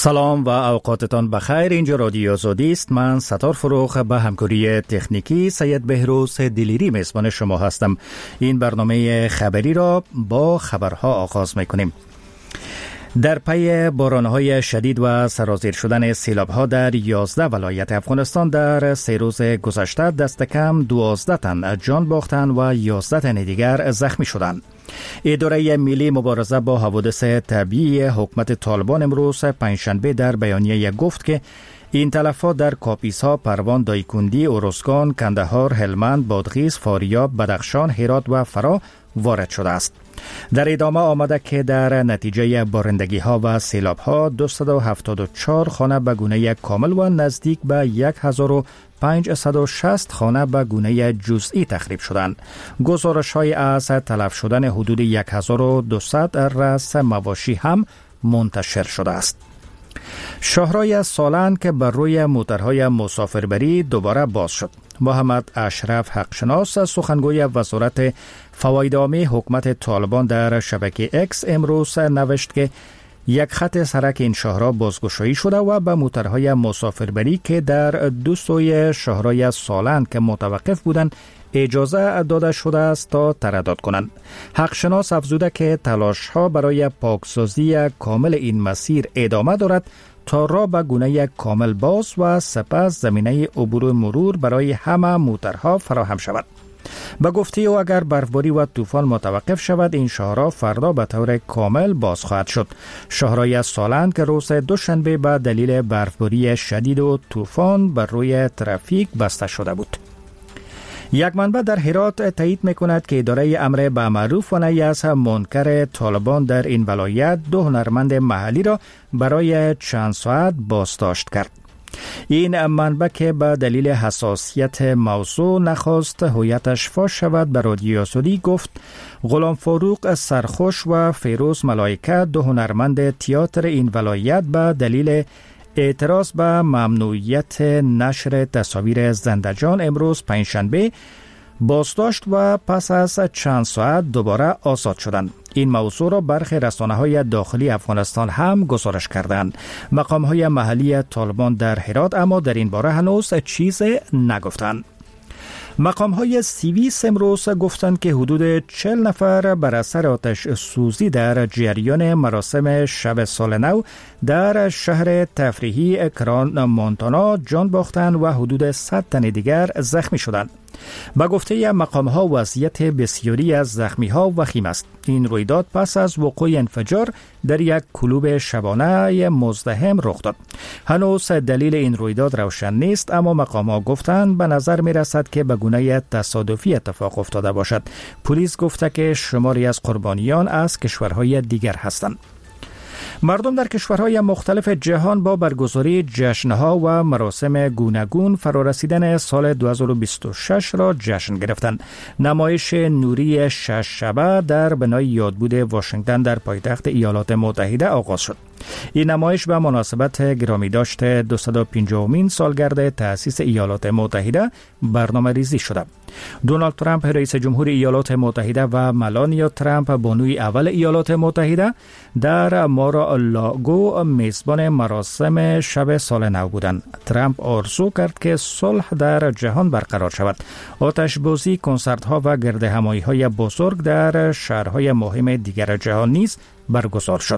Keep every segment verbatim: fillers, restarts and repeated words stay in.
سلام و اوقاتتان بخیر. اینجا رادیو آزادی است. من ستار فروخ به همکاری تکنیکی سید بهروز دلیری میزبان شما هستم. این برنامه خبری را با خبرها آغاز میکنیم. در پی بارانهای شدید و سرازیر شدن سیلاب‌ها در یازده ولایت افغانستان در سه روز گذشته دست کم دوازده تن جان باختند و یازده تن دیگر زخمی شدند. اداره ملی مبارزه با حوادث طبیعی حکومت طالبان امروز پنجشنبه در بیانیه گفت که این تلفات در کاپیسا، پروان، دایکندی، اورزگان، کندهار، هلمند، بادغیس، فاریاب، بدخشان، هرات و فرا وارد شده است. در ادامه آمده که در نتیجه بارندگی ها و سیلاب ها دویست و هفتاد و چهار خانه به گونه کامل و نزدیک به هزار و پانصد و شصت خانه به گونه جزئی تخریب شدند. گزارش های از تلف شدن حدود هزار و دویست رأس مواشی هم منتشر شده است. شاهرای سالن که بر روی موترهای مسافربری دوباره باز شد. محمد اشرف حقشناس سخنگوی وزارت فواید عامه حکومت طالبان در شبکه اکس امروز نوشت که یک خط سرک این شاهرا بازگشایی شده و به موترهای مسافربری که در دو سوی شاهرای سالن که متوقف بودند اجازه داده شده است تا تردد کنند. حقشناس افزوده که تلاش ها برای پاکسازی کامل این مسیر ادامه دارد تا راه به گونه کامل باز و سپس زمینه عبور و مرور برای همه موترها فراهم شود. به گفته او اگر برفباری و طوفان متوقف شود این شاهرا فردا به طور کامل باز خواهد شد. شاهرای سالن که روز دوشنبه به دلیل برفباری شدید و طوفان بر روی ترافیک بسته شده بود. یک منبع در هرات تایید میکند که اداره امر به معروف و نهی از منکر طالبان در این ولایت دو هنرمند محلی را برای چند ساعت بازداشت کرد. این منبع که به دلیل حساسیت موضوع نخواست هویتش فاش شود به رادیو آزادی گفت غلام فاروق سرخوش و فیروز ملائکه دو هنرمند تئاتر این ولایت به دلیل اعتراض به ممنوعیت نشر تصاویر زنده‌جان امروز پنجشنبه بازداشت و پس از چند ساعت دوباره آزاد شدند. این موضوع را برخی رسانه‌های داخلی افغانستان هم گزارش کردند. مقام‌های محلی طالبان در هرات اما در این باره هنوز چیزی نگفتند. مقام‌های سیویس امروز گفتند که حدود چهل نفر بر اثر آتش سوزی در جریان مراسم شب سال نو در شهر تفریحی اکران مونتانا جان باختند و حدود صد تن دیگر زخمی شدند. با گفته مقام‌ها وضعیت بسیاری از زخمی‌ها وخیم است. این رویداد پس از وقوع انفجار در یک کلوب شبانه مزدحم رخ داد. هنوز دلیل این رویداد روشن نیست اما مقام‌ها گفتند به نظر می‌رسد که به گونه تصادفی اتفاق افتاده باشد. پلیس گفته که شماری از قربانیان از کشورهای دیگر هستند. مردم در کشورهای مختلف جهان با برگزاری جشنها و مراسم گوناگون فرارسیدن سال دو هزار و بیست و شش را جشن گرفتند. نمایش نوری شش شبه در بنای یادبود واشنگتن در پایتخت ایالات متحده آغاز شد. این نمایش به مناسبت گرامی داشت دویست و پنجاهمین سالگرد تأسیس ایالات متحده برنامه ریزی شده. دونالد ترامپ رئیس جمهور ایالات متحده و ملانیا ترامپ بانوی اول ایالات متحده در مارا لاگو میزبان مراسم شب سال نو بودند. ترامپ آرزو کرد که صلح در جهان برقرار شود. آتش‌بازی، کنسرت‌ها و گردهمایی‌های بزرگ در شهرهای مهم دیگر جهان نیز برگزار شد.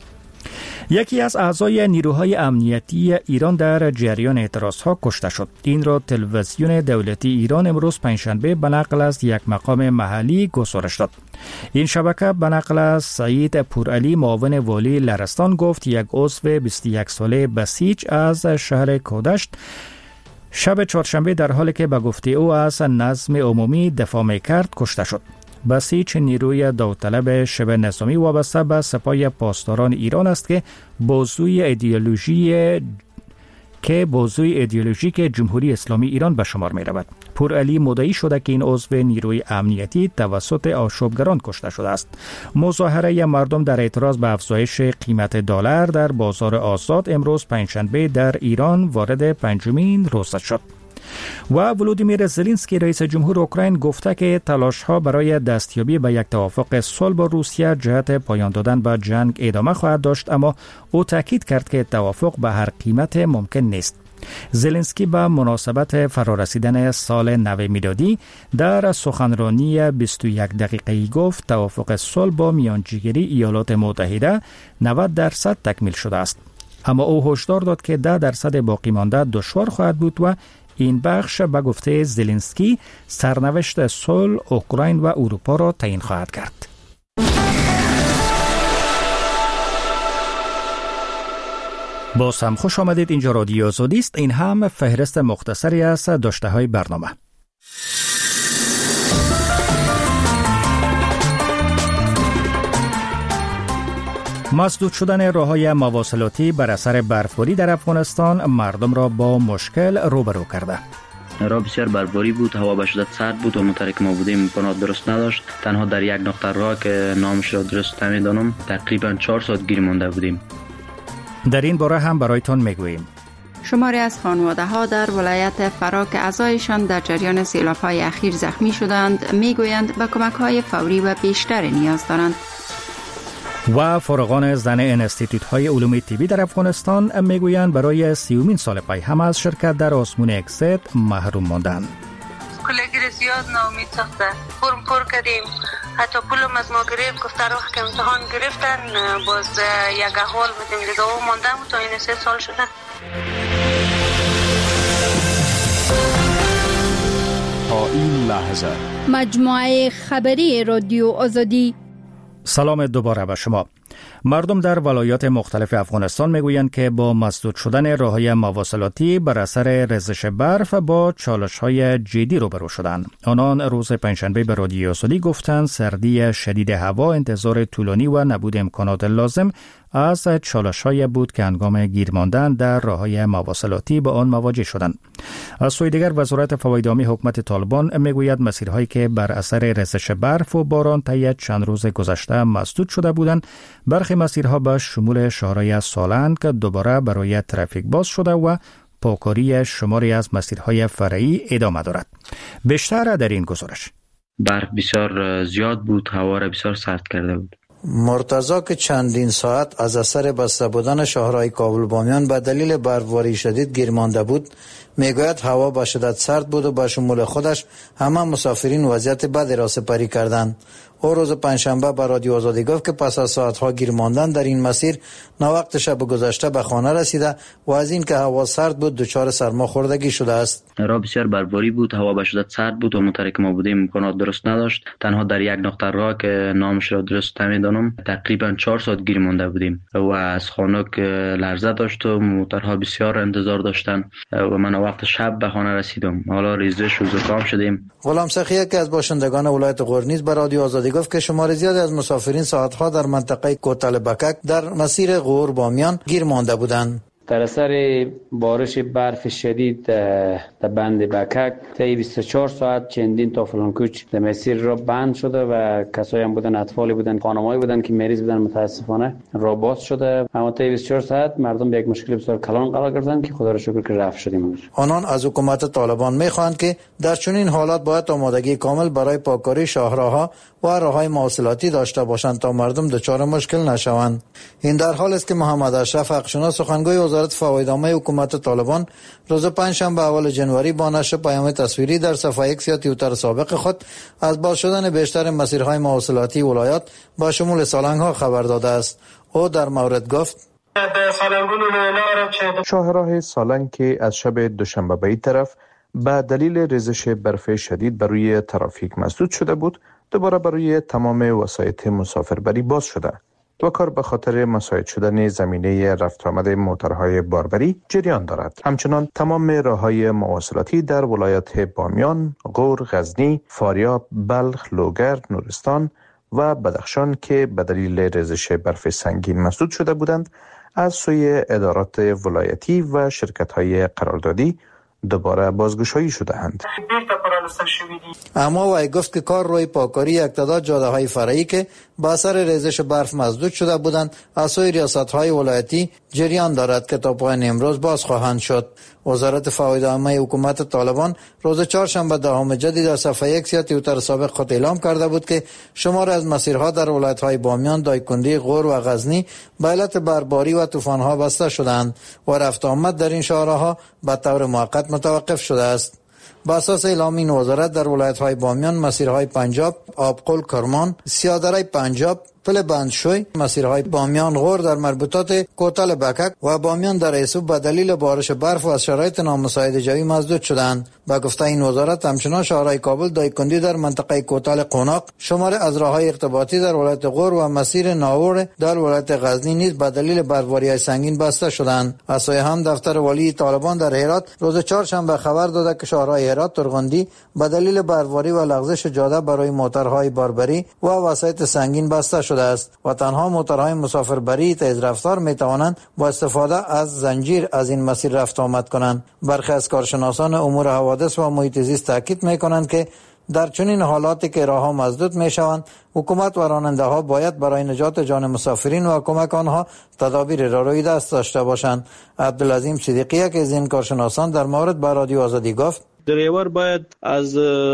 یکی از اعضای نیروهای امنیتی ایران در جریان اعتراضها کشته شد. این را تلویزیون دولتی ایران امروز پنجشنبه به نقل از یک مقام محلی گزارش داد. این شبکه به نقل از سعید پورعلی معاون والی لرستان گفت یک عضو بیست و یک ساله بسیج از شهر کودشت شب چهارشنبه در حالی که به گفته او از نظم عمومی دفاع می‌کرد کشته شد. بسیج نیروی داوطلب شبه نظامی وابسته به سپاه پاسداران ایران است که بازوی ایدئولوژی که بازوی ایدئولوژیک جمهوری اسلامی ایران به شمار می رود. پورعلی مدعی شده که این عضو نیروی امنیتی توسط آشوبگران کشته شده است. مظاهره مردم در اعتراض به افزایش قیمت دلار در بازار آزاد امروز پنجشنبه در ایران وارد پنجمین روز شد. و ولودیمیر زلنسکی رئیس جمهور اوکراین گفته که تلاش‌ها برای دستیابی به یک توافق صلح با روسیه جهت پایان دادن به جنگ ادامه خواهد داشت، اما او تاکید کرد که توافق به هر قیمت ممکن نیست. زلنسکی به مناسبت فرارسیدن سال نو میلادی در سخنرانی بیست و یک دقیقه‌ای گفت توافق صلح با میانجیگری ایالات متحده نود درصد تکمیل شده است، اما او هشدار داد که ده درصد باقی مانده دشوار خواهد بود و این بخش به گفته زلنسکی سرنوشت صلح اوکراین و اروپا را تعیین خواهد کرد. باز هم خوش آمدید. اینجا رادیو آزادی است. این هم فهرست مختصری از داشته های برنامه. مسدود شدن راه‌های مواصلاتی بر اثر برفباری در افغانستان مردم را با مشکل روبرو کرده. راه بسیار برفباری بود، هوا به شدت سرد بود و منطقه که ما بودیم امکانات درست نداشت. تنها در یک نقطه راه که نامش را درست نمی‌دانم تقریبا چهار ساعت گیر مانده بودیم. در این باره هم برایتان میگوییم. شماری از خانواده‌ها در ولایت فرا که اعضایشان در جریان سیلاب‌های اخیر زخمی شدند میگویند به کمک‌های فوری و بیشتر نیاز دارند. و فارغان زن انستیتوت‌های علوم طبی در افغانستان میگویند برای سیومین سال پی هم از شرکت در آزمون اکسید محروم ماندند. کلگیر زیاد ناامید ساخته، فرم پر کردیم، حتی پولم از ما گرفت، گفته رو که امتحان گرفتن باز یک احوال بودیم دیگه و ماندم تا این سه سال شده. تا این لحظه مجموعه خبری رادیو آزادی. سلام دوباره به شما. مردم در ولایات مختلف افغانستان میگویند که با مسدود شدن راه‌های مواصلاتی بر اثر ریزش برف با چالش‌های جدی روبرو شدند. آنان روز پنجشنبه به رادیو آزادی گفتند سردی شدید هوا، انتظار طولانی و نبود امکانات لازم از چالش‌های بود که هنگام گیر ماندن در راه‌های مواصلاتی با آن مواجه شدند. از سوی دیگر وزارت فواید عامی حکومت طالبان میگوید مسیرهایی که بر اثر ریزش برف و باران طی چند روز گذشته مسدود شده بودند، برخی مسیرها به شمول شهرهای سالنگ که دوباره برای ترافیک باز شده و پاکاری شماری از مسیرهای فرعی ادامه دارد. بیشتر در این گزارش. برف بسیار زیاد بود، هوا را بسیار سرد کرده بود. مرتضی که چندین ساعت از اثر بسته بودن شهرهای کابل بامیان به دلیل برفباری شدید گیر مانده بود، میگوید هوا به شدت سرد بود و به شمول خودش همه مسافرین وضعیت بدی را سپری کردند. او روز پنجشنبه به رادیو آزادی گفت که پس از ساعتها گیر ماندن در این مسیر ناوقت شب گذشته به خانه رسیده و از این که هوا سرد بود دچار سرماخوردگی شده است. راه بسیار برفباری بود، هوا به شدت سرد بود و منطقه که ما بودیم امکانات درست نداشت. تنها در یک نقطه راه که نامش را درست نمی‌دانم تقریبا چهار ساعت گیر مانده بودیم و از خانه که لرزه داشت و موتورها بسیار انتظار داشتن و من وقت شب به خانه رسیدم. حالا ریزش و زکام شدیم. غلام سخیه که از باشندگان ولایت غورنیز به رادیو آزادی گفت که شمار زیادی از مسافرین ساعتها در منطقه کوتل بکک در مسیر غور بامیان گیر مانده بودند. در اثر بارش برف شدید در بند بکک طی بیست و چهار ساعت چندین تا فلانکوچ در مسیر را بند شده و کسایی هم بودن، اطفالی بودن، خانمایی بودن که مریض بودن، متاسفانه راه باز شده. اما طی بیست و چهار ساعت مردم به یک مشکل بسیار کلان قرار گرفتند که خدا را شکر که رفع شدیم. آنان از حکومت طالبان می‌خواهند که در چنین حالات باید آمادگی کامل برای پاکاری شاهراه‌ها و راه‌های مواصلاتی داشته باشند تا مردم دچار مشکل نشوند. این در حالی است که محمد اشرف حقشناس سخنگوی وزارت فواید عامه حکومت طالبان روز پنجشنبه اول جنوری با نشر پیام تصویری در صفحه ایکس یا توییتر سابق خود از باز شدن بیشتر مسیرهای مواصلاتی ولایات با شمول سالنگ‌ها خبر داده است. او در مورد گفت: شاهراه سالنگ که از شب دوشنبه به این طرف به دلیل ریزش برف شدید بر روی ترافیک مسدود شده بود، دوباره برای تمام وسایط مسافربری باز شده و کار به خاطر مساعد شدن زمینه رفت آمد موتورهای باربری جریان دارد. همچنان تمام راههای مواصلاتی در ولایت بامیان، غور، غزنی، فاریاب، بلخ، لوگر، نورستان و بدخشان که به دلیل ریزش برف سنگین مسدود شده بودند، از سوی ادارات ولایتی و شرکت‌های قراردادی دوباره بازگشایی شده‌اند. گرفته شویدی. اما وی گفت که کار روی پاکاری یک تعداد جاده های فرعی که با اثر ریزش برف مسدود شده بودند از سوی ریاست های ولایتی جریان دارد که تا پایان امروز باز خواهند شد. وزارت فواید عامه حکومت طالبان روز چهارشنبه دهم جدی در صفحه ایکس یا توییتر سابق خود اعلام کرده بود که شمار از مسیرها در ولایت‌های بامیان، دایکنډي، غور و غزنی به علت برباری و طوفان‌ها بسته شدند و رفت آمد در این شهرها به طور موقت متوقف شده است. با اساس اعلام این وزارت در ولایت‌های بامیان مسیرهای پنجاب، آبقل، کرمان، سیادره پنجاب، پل بندشوی، مسیرهای بامیان غور در مربوطات کوتل بکک و بامیان در ایسوب به دلیل بارش برف و شرایط نامساعد جوی مسدود شدند. با گفته این وزارت همچنان شهرهای کابل، دایکنډي در منطقه کوتل قوناق، شمار از راههای ارتباطی در ولایت غور و مسیر ناور در ولایت غزنی نیز به دلیل برفباری سنگین بسته شدند. از سوی هم دفتر والی طالبان در هرات روز چهارشنبه خبر داده که شهرهای هرات، ترغندی به دلیل برفباری و لغزش جاده برای موترهای باربری و وسایط سنگین بسته شده است و تنها موترهای مسافربری تیز رفتار می توانند با استفاده از زنجیر از این مسیر رفت آمد کنند. برخی از کارشناسان امور حوادث و محیط زیست تاکید می کنند که در چنین حالاتی که راهها مسدود می شوند، حکومت و راننده ها باید برای نجات جان مسافرین و کمک آنها تدابیر را روی دست داشته باشند. عبدالعظیم صدیقی که از این کارشناسان در مورد با رادیو آزادی گفت: دریور باید از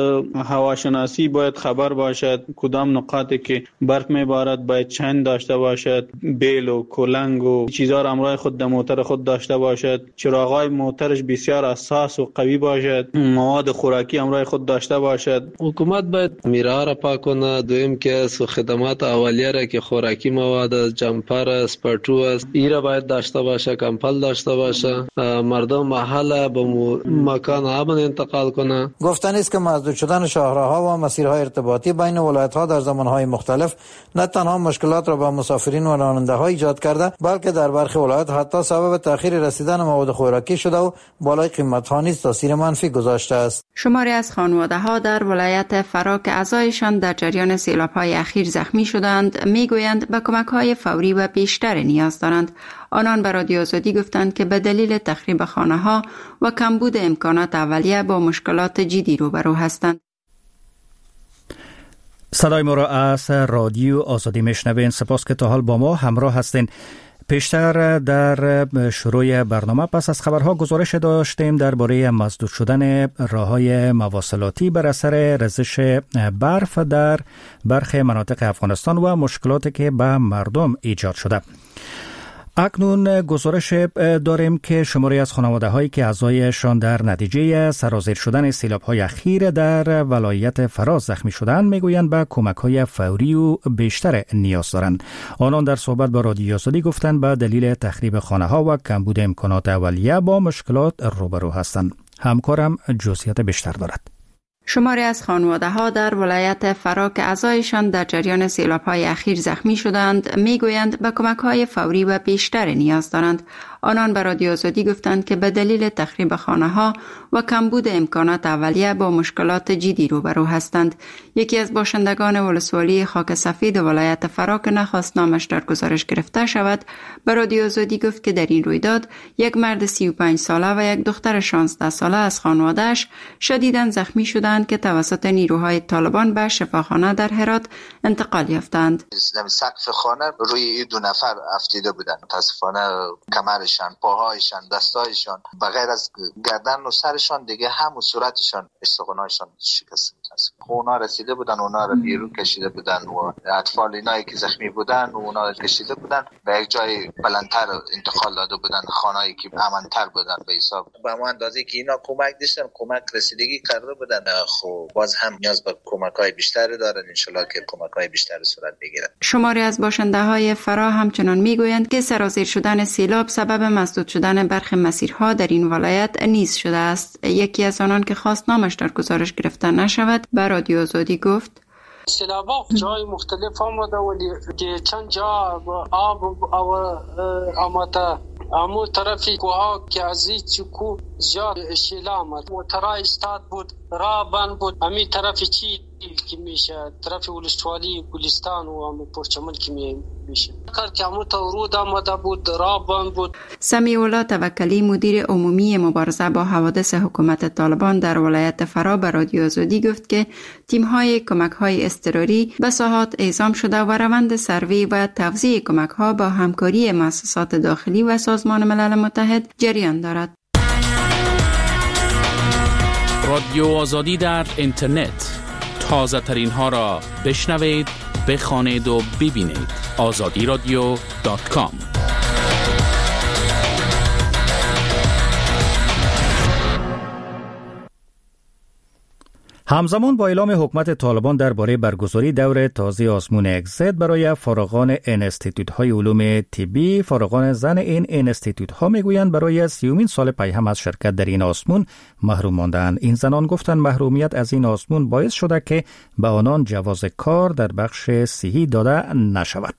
هواشناسی باید خبر باشد، کدام نقاطی که برف میبارد باید چند داشته باشد، بیل و کلنگ و چیزا را همراه خود در موتر خود داشته باشد، چراغای موترش بسیار اساس و قوی باشد، مواد خوراکی همراه خود داشته باشد. حکومت باید میرا را پاک کنه. دویم که خدمات اولیه را که خوراکی مواد، جمپر است، پرتو است، ایرا باید داشته باشه، کمپل داشته باشه. مردم محل به مکان امن گفتن است که مسدود شدن شاهراها و مسیرهای ارتباطی بین ولایت‌ها در زمانهای مختلف نه تنها مشکلات را به مسافرین و راننده‌ها ایجاد کرده، بلکه در برخی ولایت حتی سبب تأخیر رسیدن مواد خوراکی شده و بالای قیمت‌ها نیز تاثیر منفی گذاشته است. شماری از خانواده‌ها در ولایت فرا که اعضایشان در جریان سیلاب‌های اخیر زخمی شدند میگویند به کمک‌های فوری و بیشتر نیاز دارند. آنان به رادیو آزادی گفتند که به دلیل تخریب خانه‌ها و کمبود امکانات اولیه با مشکلات جدی روبرو هستند. صدای ما را از رادیو آزادی میشنوین. سپاس که تا حال با ما همراه هستین. پیشتر در شروع برنامه پس از خبرها گزارش داشتیم درباره مسدود شدن راههای مواصلاتی بر اثر ریزش برف در برخی مناطق افغانستان و مشکلاتی که به مردم ایجاد شده. اکنون گزارش داریم که شماری از خانواده هایی که اعضایشان در نتیجه سرازیر شدن سیلاب های اخیر در ولایت فراز زخمی شدند میگویند به کمک های فوری و بیشتر نیاز دارند. آنان در صحبت با رادیو آزادی گفتند به دلیل تخریب خانه ها و کمبود امکانات اولیه با مشکلات روبرو هستند. همکارم جزئیات بیشتر دارد. شماری از خانواده‌ها در ولایت فرا که اعضایشان در جریان سیلاب‌های اخیر زخمی شدند میگویند به کمک‌های فوری و بیشتر نیاز دارند. آنان به رادیو آزادی گفتند که به دلیل تخریب خانه‌ها و کمبود امکانات اولیه با مشکلات جدی روبرو هستند. یکی از باشندگان ولسوالی خاک سفید ولایت فرا که نخواست نامش در گزارش گرفته شود به رادیو آزادی گفت که در این رویداد یک مرد سی و پنج ساله و یک دختر شانزده ساله از خانواده‌اش شدیداً زخمی شدند که توسط نیروهای طالبان به شفاخانه در هرات انتقال یافتند. سقف خانه روی دو نفر افتیده بودند. متاسفانه کمرشان، پاهایشان، دستایشان بغیر از گردن و سرشان دیگه هم و صورتشان استخوان‌هایشان شکسته بود. اونا رسیده بودن، اونا رو بیرون کشیده بودن و اطفال اینایی که زخمی بودن و اونا رو کشیده بودن به یک جای بلندتر انتقال داده بودن، خانه‌ای که امن‌تر بودن به حساب. به ما اندازه که اینا کمک داشتن، کمک رسیدگی کرده بودن، خب باز هم نیاز به کمک‌های بیشتری دارن. ان شاءالله که کمک‌های بیشتری صورت بگیرد. شماری از باشنده‌های فرا همچنان میگویند که سرازیر شدن سیلاب سبب مسدود شدن برخی مسیرها در این ولایت نیز شده است. یکی از آنان که خواست نامش در گزارش گرفته نشود به رادیو آزادی گفت: سیلابا جای مختلف آمده ولی که چند جا آب و آمده امو طرفی کوها که از این چکو زیاد شیله آمد. موترها استاد بود، راه بند بود. همین طرف چی که میشه، طرف ولسوالی گلستان و همین پرچمن که میشه. کار که همون تا ورود آمده بود، راه بند بود. سمیع الله توکلی مدیر عمومی مبارزه با حوادث حکومت طالبان در ولایت فرا به رادیو آزادی گفت که تیم‌های کمک‌های اضطراری به ساحات اعزام شده و روند سروی و توزیع کمک‌ها با همکاری مؤسسات داخلی و سازمان ملل متحد جریان دارد. رادیو آزادی در اینترنت، تازه ترین ها را بشنوید، بخوانید و ببینید. آزادی رادیو دات کام. همزمان با اعلام حکومت طالبان درباره برگزاری دور تازه آزمون اگزیت برای فارغان انستیتوت‌های علوم طبی، فارغان زن این انستیتوت‌ها میگویند برای سیومین سال پیهم از شرکت در این آزمون محروم ماندند. این زنان گفتند محرومیت از این آزمون باعث شده که به آنان جواز کار در بخش صحی داده نشود.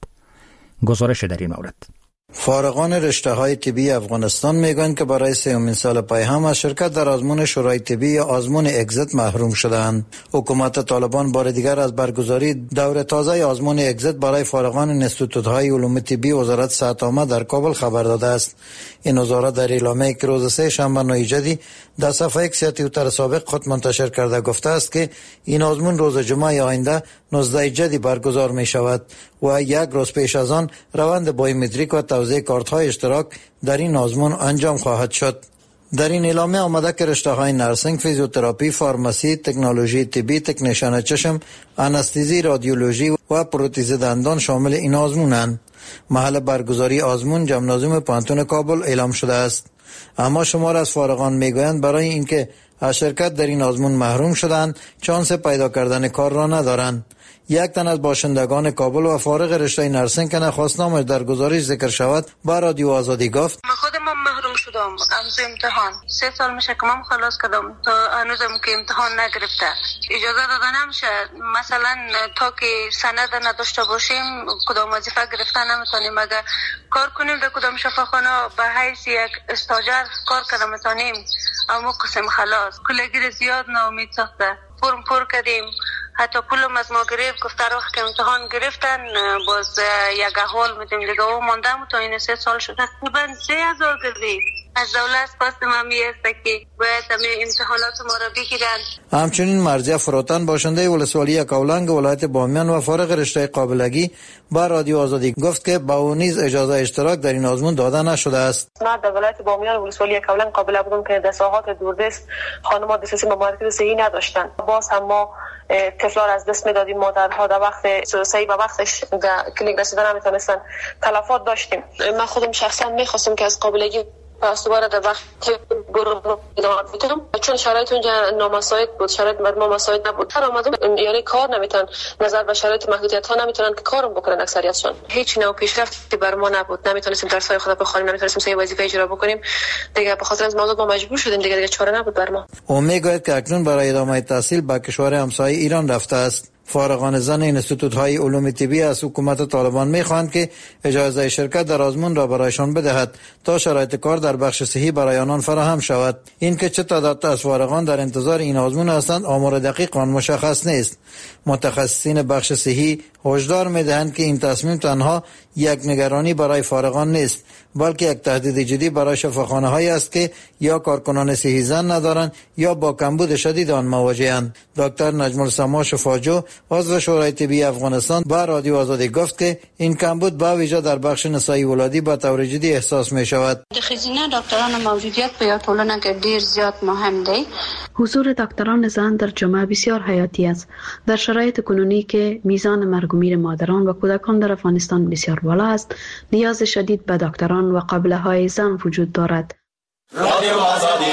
گزارش در این مورد. فارغان رشته های طبی افغانستان میگویند که برای سومین سال پیهم از شرکت در آزمون شورای طبی یا آزمون اگزیت محروم شدند. حکومت طالبان بار دیگر از برگزاری دور تازه آزمون اگزیت برای فارغان انستیتوت های علوم طبی وزارت صحت عامه در کابل خبر داده است. این وزارت در اعلامیه‌ای که روز سه شنبه نوی جدی در صفحه ایکس توییتر سابق خود منتشر کرده گفته است که این آزمون روز جمعه آینده نوزده جدی برگزار می شود و یک روز پیش از آن روند بایومتریک و توزیع کارت های اشتراک در این آزمون انجام خواهد شد. در این اعلامیه آمده که رشته های نرسینگ، فیزیوتراپی، فارماسی، تکنولوژی طبی، تکنیشن چشم، آنستزی، رادیولوژی و پروتز دندان شامل این آزمونند. محل برگزاری آزمون ژیمنازیوم پانتون کابل اعلام شده است. اما شمار از فارغان میگویند برای اینکه از شرکت در این آزمون محروم شدند چانس پیدا کردن کار را ندارند. یک تن از باشندگان کابل و فارغ رشته نرسینگ که نخواستنامش در گزارش ذکر شود با رادیو آزادی گفت: من خودم محروم شدم از امتحان. سه سال میشه که من خلاص کردم تا هنوزم که امتحان نگرفته. اجازه داده نمیشه مثلا تا که سند نداشته باشیم کدام وظیفه گرفتن نمیتونیم. اگر کار کنیم در کدام شفاخانه به حیث یک استاجر کار کنیم میتونیم. اما قسم خلاص کلگیر زیاد ناامید ساخته. فرم پر کردیم، حتی پولم از ما گرفت. گفت در وقت که امتحان گرفتن باز یک احوال میدیم دیگه او ماندم تا این سه سال شد. تقریبا سه هزار گردید. از دولت خواستم همی است که باید همه امتحانات ما را بگیرن. همچنین مرضیه فروتن باشنده ولسوالی کولنگ ولایت بامیان و فارغ رشته قابلگی با رادیو آزادی گفت که با او نیز اجازه اشتراک در این آزمون داده نشده است. من در ولایت بامیان ولسوالی کولنگ قابل بودم که در ساحات دوردست خانم‌ها دسترسی به مراکز صحی نداشتند. باز هم ما طفلان از دست میدادیم. مادرها در وقت صحیح به وقتش در کلینیک رسیدن نمیتونستن. تلفات داشتیم. من خودم شخصا میخواستم که از قابلگی پس دوباره در وقت گروه ادامه بدم چون شرایط اونجا نامساعد بود، شرایط مردم مساعد نبود. هر آمدم یعنی کار نمیتونن، نظر به شرایط محدودیت ها نمیتونن که کارم بکنن. اکثریتشون هیچ نوع پیشرفتی بر ما نبود. نمیتونستیم درس های خود بخونیم، نمیتونستیم سه وظیفه اجرا بکنیم. دیگه به خاطر از موضوع ما مجبور شدیم دیگه دیگه چاره نبود بر ما. او میگوید که اکنون برای ادامه تحصیل به کشور همسایه ایران رفته است. فارغان زن انستیتوت های علوم طبی از حکومت طالبان میخواهند که اجازه شرکت در آزمون را برایشان بدهد تا شرایط کار در بخش صحی برای آنان فراهم شود. این که چه تعداد از فارغان در انتظار این آزمون هستند آمار دقیق آن مشخص نیست. متخصصین بخش صحی هشدار میدهند که این تصمیم تنها یک نگرانی برای فارغان نیست بلکه یک تهدید جدی برای شفاخانه هایی است که یا کارکنان صحی زن ندارند یا با کمبود شدید آن مواجهند. دکتر نجم السما شفاجو عضو شورای طبی افغانستان با رادیو آزادی گفت که این کمبود با ویژه در بخش نسایی ولادی با طور جدی احساس می شود. د ښځینه ډاکټرانو موجودیت په یو ټولنه کې ډیر زیات مهم دی. حضور دکتران زن در جامعه بسیار حیاتی است. در شرایط کنونی که میزان مرگ و میر مادران و کودکان در افغانستان بسیار بالا است، نیاز شدید به دکتران و قابله های زن وجود دارد. رادیو آزادی.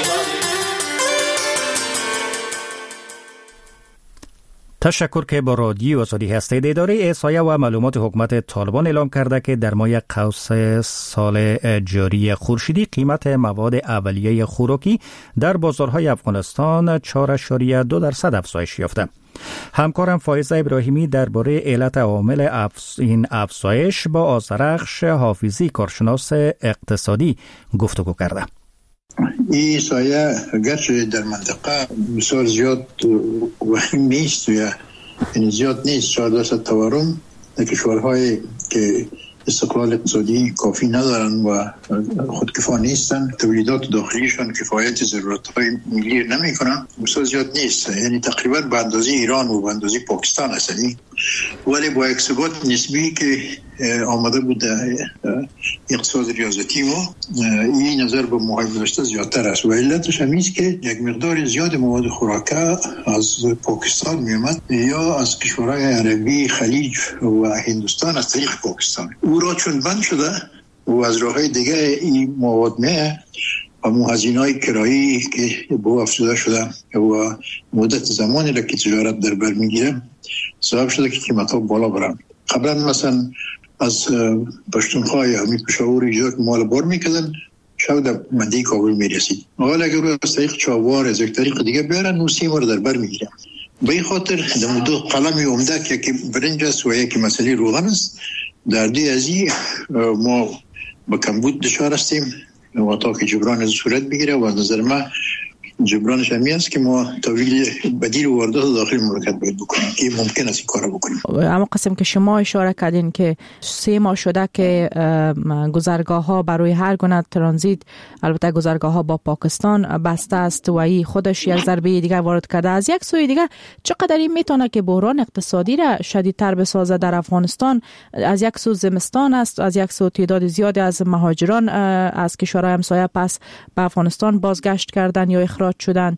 تشکر که با رادیو آزادی هستید. اداره احصایه و معلومات حکومت طالبان اعلام کرده که در ماه قوس سال جاری خورشیدی قیمت مواد اولیه خوراکی در بازارهای افغانستان چهار اشاریه دو درصد افزایش یافته. همکارم فایزه ابراهیمی درباره علت عوامل افز... این افزایش با آذرخش حافظی کارشناس اقتصادی گفتگو کرده. این سایه گرچه در منطقه بسیار زیاد وخیم نیست یا یعنی زیاد نیست، چهارده صد تورم در کشورهای که استقلال اقتصادی کافی ندارن و خودکفا نیستن، تولیدات داخلیشان کفایت ضرورت‌های ملی نمی‌کنن، بسیار زیاد نیست، یعنی تقریبا به اندازه ایران و به اندازه پاکستان است، ولی با یک ثبات نسبی که آمده بود اقتصاد ریاضتی ما، این نظر به ماهای گذشته زیادتر است و علتش هم است که یک مقدار زیاد مواد خوراکه از پاکستان می‌آمد یا از کشورهای عربی، خلیج و هندوستان از طریق پاکستان. او را چون بند شده و از راه‌های دیگه این مواد میه و هزینه‌های کرایی که به افزوده شده و مدت زمانی را که تجارت در بر میگیره سبب شده که قیمت‌ها بالا برن. قبلا مثلا از پشتونخوا یا همی پشاور ایجاد مال بار میکردن، شاید در منده کابل میرسید. حالا اگر از طریق چاوار از یک طریق دیگه بیارن و سی مار در بر میگیرن. به این خاطر در دو قلمی عمده که یکی برنج است و یکی مسئله روغن است، در دی ازی ما با کمبود دچار هستیم و تا که جبران از صورت بگیره و از نظر ما جبرانش همی است که ما تولید بدیل و واردات داخل مملکت باید بکنیم که ممکن است این کار بکنیم. اما قسم که شما اشاره کردین که سه ماه شده که گذرگاه ها برای هر گونه ترانزیت، البته گذرگاه ها با پاکستان بسته است و این خودش یک ضربه دیگر وارد کرده. از یک سوی دیگر چقدر این میتونه که بحران اقتصادی را شدیدتر بسازه در افغانستان؟ از یک سو زمستان است، از یک سو تعداد زیادی از مهاجران از کشورهای همسایه پس به افغانستان بازگشت کردن یا اخراج شدن.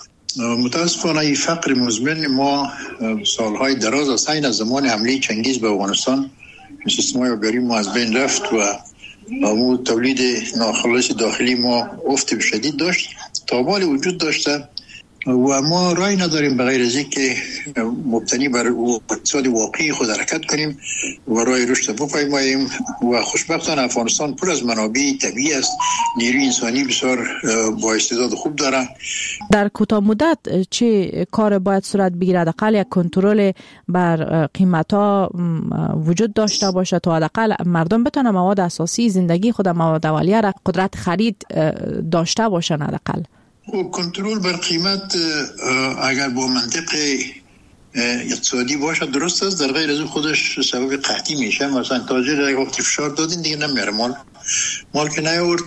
متاسفانه این فقر مزمن ما سالهای دراز است. این از زمان حمله چنگیز به افغانستان سیستم‌های آبیاری ما از بین رفت و امو تولید ناخالص داخلی ما افت شدید داشت، تابال وجود داشته و ما رای نداریم بغیر از اینکه مبتنی بر اقتصاد واقعی خود حرکت کنیم و رای رشد بپیماییم و خوشبختانه افغانستان پر از منابع طبیعی است، نیروی انسانی بسیار با استعداد خوب داره. در کوتاه مدت چه کار باید صورت بگیرد؟ حداقل یک کنترل بر قیمت‌ها وجود داشته باشه تا حداقل مردم بتونن مواد اساسی زندگی خود، مواد اولیه را قدرت خرید داشته باشن. حداقل کنترل بر قیمت اگر با منطق اقتصادی باشه درست است، در غیر از خودش سبب قحطی میشه. مثلا تاجر یک وقتی فشار دادین دیگه نمیاره مال مال که نیورد،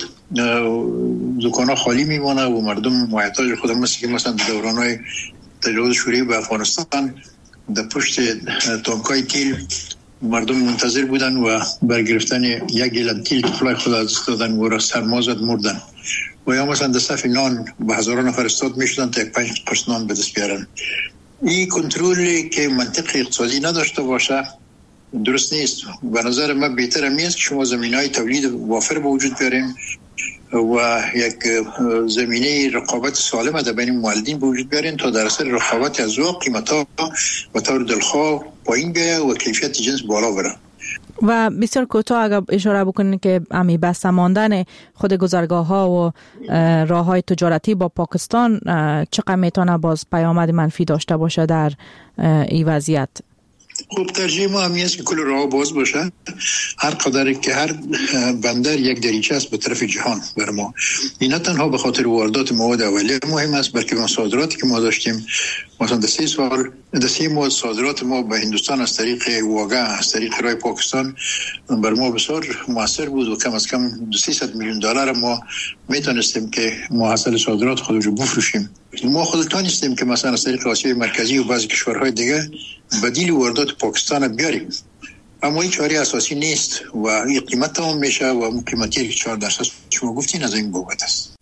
دکانا خالی میمونه و مردم محتاج خود، مثل که مثلا دورانهای تجاوز شوروی به افغانستان در پشت تانکای تیل مردم منتظر بودن و برگرفتن یک گیلان تیل طفلای خود از دادن و را سرما زد مردن و یا مثلا در صف نان به هزاران نفر استاد میشدن تا یک پنج قرص نان به دست بیارن. این کنترلی که منطق اقتصادی نداشته باشه درست نیست. به نظر من بهتر است که شما زمینهای تولید وافر به وجود بیاریم و یک زمینه رقابت سالم در بین مولدین به وجود بیارین تا در اثر رقابت از ذوق قیمت‌ها و طور دلخواه پایین بیاید و کیفیت جنس بالا بره. و بسیار کوتاه اگر اشاره بکنید که امی بسته ماندن خود گذرگاه ها و راه های تجارتی با پاکستان چقدر میتونه باز پیامد منفی داشته باشه در این وضعیت؟ خب ترجیح ما همی است که کل راه باز باشه، هر قدر که هر بندر یک دریچه است به طرف جهان بر ما. این نه تنها به خاطر واردات مواد اولیه مهم است، بلکه به صادراتی که ما داشتیم. مثلا در سه سال در سه ماه صادرات ما به هندوستان از طریق واگه از طریق راه پاکستان بر ما بسیار موثر بود و کم از کم سیصد میلیون دلار ما میتونستیم که محصول صادرات خود رو بفروشیم. ما خودتان نیستیم که مثلا از طریق آسیای مرکزی و بعضی کشورهای دیگه بدیل واردات پاکستان بیاریم، اما این چاره اساسی نیست و این قیمت تمام میشه و قیمتی که چهار درصد شما گفتین از این بابت است.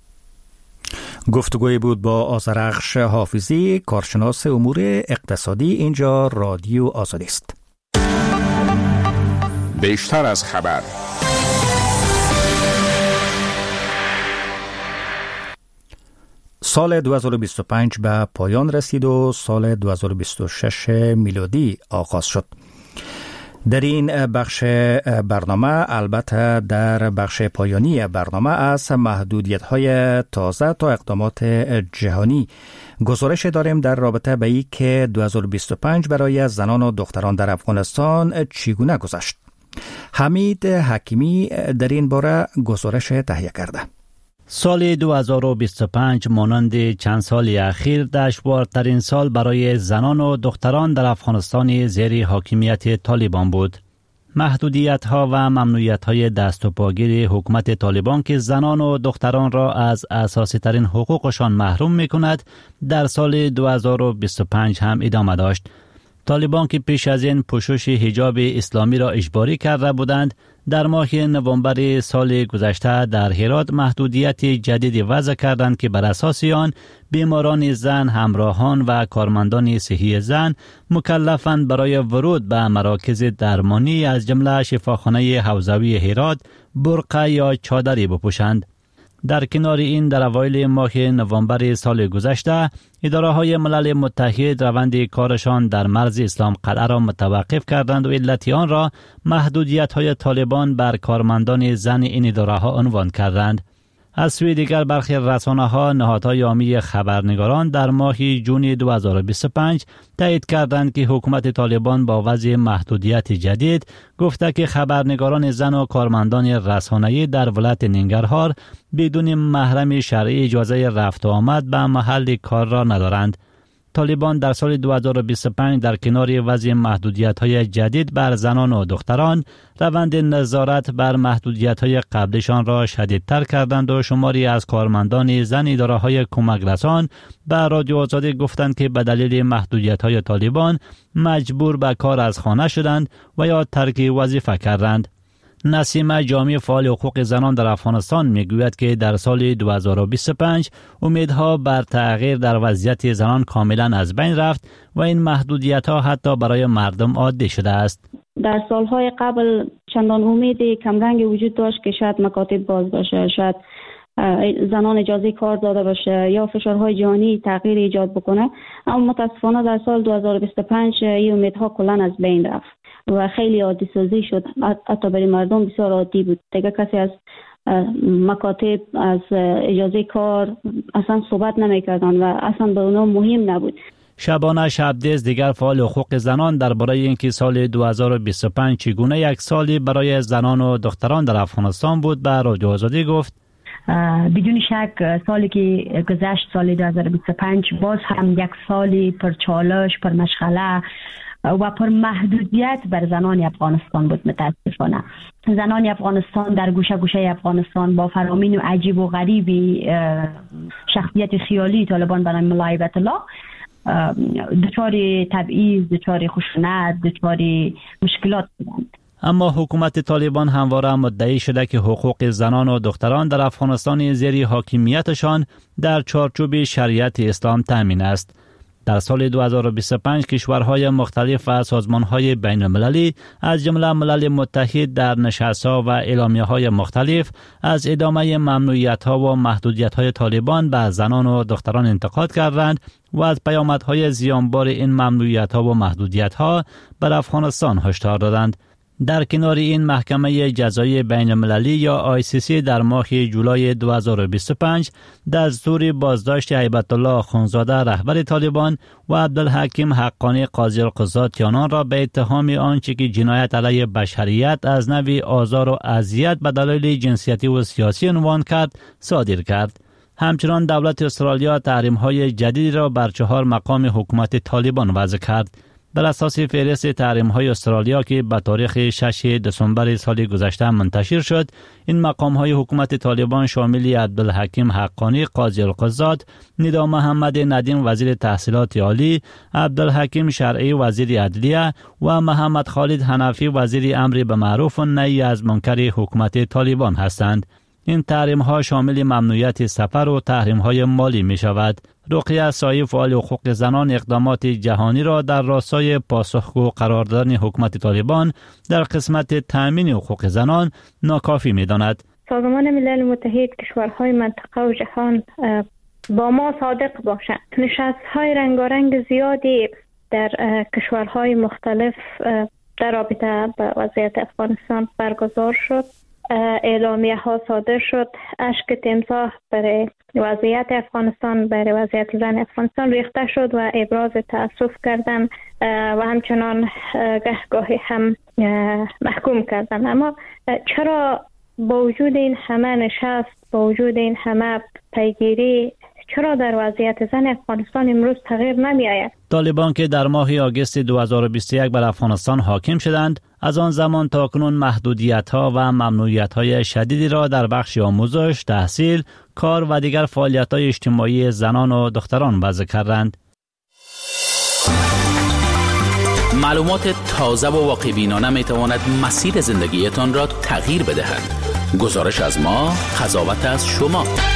گفتگوی بود با آذرخش حافظی، کارشناس امور اقتصادی. اینجا رادیو آزادی است. بیشتر از خبر. سال دو هزار و بیست و پنج به پایان رسید و سال دو هزار و بیست و شش میلادی آغاز شد. در این بخش برنامه، البته در بخش پایانی برنامه، از محدودیت‌های تازه تا اقدامات جهانی گزارش داریم در رابطه به این که دو هزار و بیست و پنج برای زنان و دختران در افغانستان چگونه گذشت. حمید حکیمی در این باره گزارش تهیه کرده. سال دو هزار و بیست و پنج مانند چند سال اخیر دشوارترین سال برای زنان و دختران در افغانستان زیر حاکمیت طالبان بود. محدودیت ها و ممنوعیت های دست و پاگیر حکومت طالبان که زنان و دختران را از اساسی ترین حقوقشان محروم می کند در سال دو هزار و بیست و پنج هم ادامه داشت. طالبان که پیش از این پوشش حجاب اسلامی را اجباری کرده بودند، در ماه نوامبر سال گذشته در هرات محدودیت جدید وضع کردند که بر اساس آن بیماران زن، همراهان و کارمندان صحی زن مکلفند برای ورود به مراکز درمانی از جمله شفاخانه حوزوی هرات برقع یا چادری بپوشند. در کنار این در اوایل ماه نوامبر سال گذشته اداره های ملل متحد روند کارشان در مرز اسلام قلعه را متوقف کردند و علت آن را محدودیت های طالبان بر کارمندان زن این اداره ها عنوان کردند. از سوی دیگر برخی رسانه ها نهادهای عامی خبرنگاران در ماه جون دو هزار و بیست و پنج تایید کردند که حکومت طالبان با وضع محدودیت جدید گفته که خبرنگاران زن و کارمندان رسانه‌ای در ولایت ننگرهار بدون محرم شرعی اجازه رفت و آمد به محل کار را ندارند. طالبان در سال دو هزار و بیست و پنج در کنار وضع محدودیت‌های جدید بر زنان و دختران روند نظارت بر محدودیت‌های قبلشان را شدیدتر کردند و شماری از کارمندان زن اداره‌های کمک رسان به رادیو آزادی گفتند که به دلیل محدودیت‌های طالبان مجبور به کار از خانه شدند و یا ترک وظیفه کردند. نسیم جامی فعال حقوق زنان در افغانستان میگوید که در سال دو هزار و بیست و پنج امیدها بر تغییر در وضعیت زنان کاملا از بین رفت و این محدودیت‌ها حتی برای مردم عادی شده است. در سالهای قبل چندان امید کمرنگ وجود داشت که شاید مکاتب باز باشه، شاید زنان اجازه کار داده باشه یا فشارهای جهانی تغییر ایجاد بکنه، اما متاسفانه در سال دو هزار و بیست و پنج این امیدها کلا از بین رفت و خیلی عادی سازی شد. حتی برای مردم بسیار عادی بود. دیگه کسی از مکاتب، از اجازه کار اصلا صحبت نمی کردن و اصلا به اونا مهم نبود. شبانه شبدیز دیگر فعال حقوق زنان درباره اینکه سال دو هزار و بیست و پنج چگونه یک سالی برای زنان و دختران در افغانستان بود به رادیو آزادی گفت: بدون شک سالی که گذشت، سال دو هزار و بیست و پنج باز هم یک سالی پر چالش، پر مشغله و پر محدودیت بر زنان افغانستان بود. متاسفانه زنان افغانستان در گوشه گوشه افغانستان با فرامین و عجیب و غریبی شخصیت خیالی طالبان به نام ملا هیبت الله دچار تبعیض، دچار خشونت، دچار مشکلات بودند. اما حکومت طالبان همواره مدعی شده که حقوق زنان و دختران در افغانستان زیر حاکمیتشان در چارچوب شریعت اسلام تامین است. در سال دو هزار و بیست و پنج کشورهای مختلف و سازمانهای بین المللی از جمله ملل متحد در نشست‌ها و اعلامیه‌های مختلف از ادامه ممنوعیت‌ها و محدودیت‌های طالبان به زنان و دختران انتقاد کردند و از پیامدهای زیانبار این ممنوعیت‌ها و محدودیت‌ها بر افغانستان هشدار دادند. در کنار این محکمه جزایی بین المللی یا آی سی سی در ماه جولای دو هزار و بیست و پنج دستور بازداشت هیبت الله آخوندزاده رهبر طالبان و عبدالحکیم حقانی قاضی القضات آنان را به اتهام آنچه که جنایت علیه بشریت از نوع آزار و اذیت به دلایل جنسیتی و سیاسی عنوان کرد صادر کرد. همچنان دولت استرالیا تحریم‌های جدیدی را بر چهار مقام حکومت طالبان وضع کرد. بر اساس فهرست تحریم‌های استرالیا که به تاریخ شش دسامبر سال گذشته منتشر شد، این مقام‌های حکومت طالبان شامل عبدالحکیم حقانی قاضی القضات، ندا محمد ندیم وزیر تحصیلات عالی، عبدالحکیم شرعی وزیر عدلیه و محمد خالد حنفی وزیر امر بالمعروف و نهی از منکر حکومت طالبان هستند. این تحریم ها شامل ممنوعیت سفر و تحریم های مالی می شود. رقیه سایی فعال حقوق زنان اقدامات جهانی را در راستای پاسخگو قرار دادن حکومت طالبان در قسمت تامین حقوق زنان ناکافی می داند. سازمان ملل متحد کشورهای منطقه و جهان با ما صادق باشند. نشست‌های رنگارنگ زیادی در کشورهای مختلف در رابطه با وضعیت افغانستان برگزار شد. اعلامیه ها صادر شد. اشک تمساح برای وضعیت افغانستان، برای وضعیت زن افغانستان ریخته شد و ابراز تأسف کردن و همچنان گهگاهی هم محکوم کردن. اما چرا با وجود این همه نشست با وجود این همه پیگیری چرا در وضعیت زن افغانستان امروز تغییر نمی آید؟ طالبان که در ماه آگوست دو هزار و بیست و یک بر افغانستان حاکم شدند، از آن زمان تا کنون محدودیت‌ها و ممنوعیت‌های شدیدی را در بخش آموزش، تحصیل، کار و دیگر فعالیت‌های اجتماعی زنان و دختران وضع کردند. معلومات تازه و واقع‌بینانه می‌تواند مسیر زندگیتان را تغییر بدهد. گزارش از ما، قضاوت از شما.